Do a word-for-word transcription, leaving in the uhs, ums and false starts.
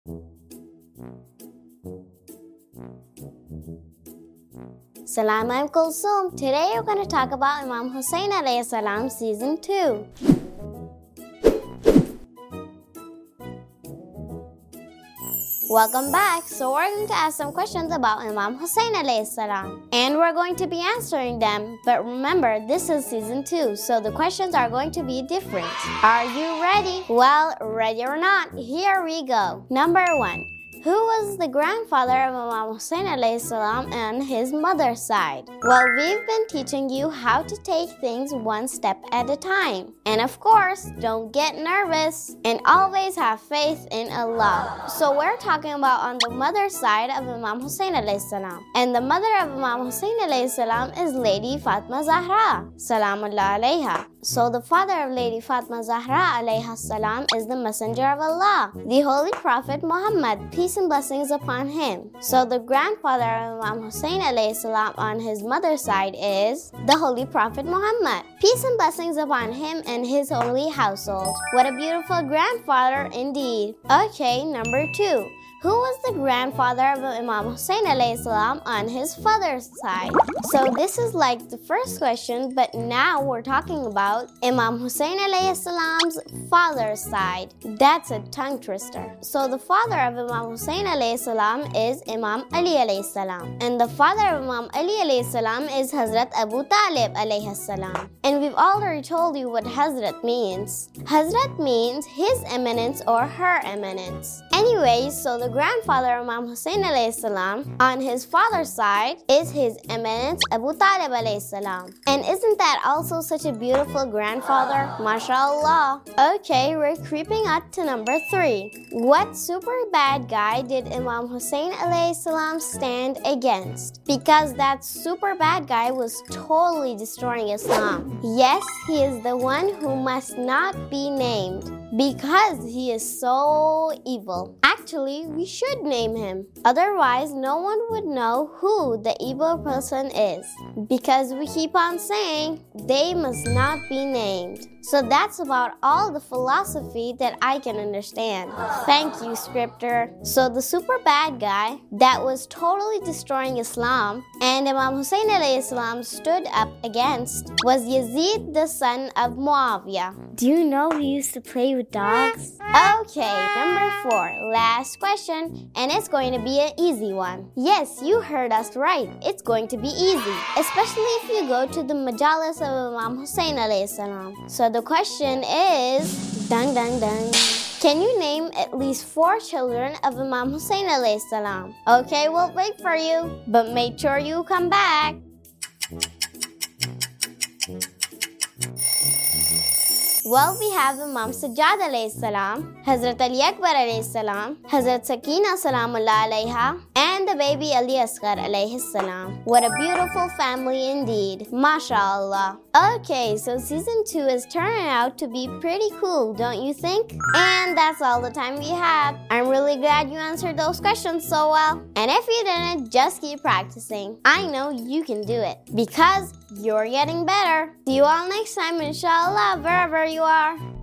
Salam, I'm Kulsum. Today we're going to talk about Imam Hussain alayhi salam season two. Welcome back. So we're going to ask some questions about Imam Hussain alayhi salam. And we're going to be answering them. But remember, this is season two, so the questions are going to be different. Are you ready? Well, ready or not, here we go. Number one. Who was the grandfather of Imam Hussain alayhi salam on his mother's side? Well, we've been teaching you how to take things one step at a time. And of course, don't get nervous and always have faith in Allah. So we're talking about on the mother's side of Imam Hussain alayhi salam. And the mother of Imam Hussain alayhi salam is Lady Fatima Zahra, salamullah alayha. So the father of Lady Fatima Zahra alayha salam is the messenger of Allah, the Holy Prophet Muhammad, peace and blessings upon him. So the grandfather of Imam Hussain alayhi salam on his mother's side is the Holy Prophet Muhammad, peace and blessings upon him and his holy household. What a beautiful grandfather indeed. Okay, number two. Who was the grandfather of Imam Hussain alayhi salam on his father's side? So this is like the first question, but now we're talking about Imam Hussain alayhi salam's father's side. That's a tongue twister. So the father of Imam Hussain alayhi salam is Imam Ali alayhi salam. And the father of Imam Ali alayhi salam is Hazrat Abu Talib alayhi salam. And we've already told you what Hazrat means. Hazrat means his eminence or her eminence. Anyways, so the grandfather of Imam Hussain alayhi salam on his father's side is his eminence Abu Talib alayhi salam. And isn't that also such a beautiful grandfather? MashaAllah. Okay, we're creeping up to number three. What super bad guy did Imam Hussain alayhi salam stand against? Because that super bad guy was totally destroying Islam. Yes, he is the one who must not be named because he is so evil. Actually, we should name him. Otherwise, no one would know who the evil person is. Because we keep on saying, they must not be named. So that's about all the philosophy that I can understand. Thank you, scripter. So the super bad guy that was totally destroying Islam and Imam Hussain alayhi salam stood up against was Yazid, the son of Muawiyah. Do you know he used to play with dogs? Okay, number four, last question, and it's going to be an easy one. Yes, you heard us right. It's going to be easy, especially if you go to the majalis of Imam Hussain alayhi salam. So the question is, dang dang dang. Can you name at least four children of Imam Hussain alayhi salam? Okay, we'll wait for you, but make sure you come back. Well, we have Imam Sajjad alayhi salam, Hazrat Ali Akbar alayhi salam, Hazrat Sakina salamullah alayha, and the baby Ali Asghar alayhi salam. What a beautiful family indeed. MashaAllah. Okay, so season two is turning out to be pretty cool, don't you think? And that's all the time we have. I'm really glad you answered those questions so well. And if you didn't, just keep practicing. I know you can do it because you're getting better. See you all next time, inshallah, wherever you are.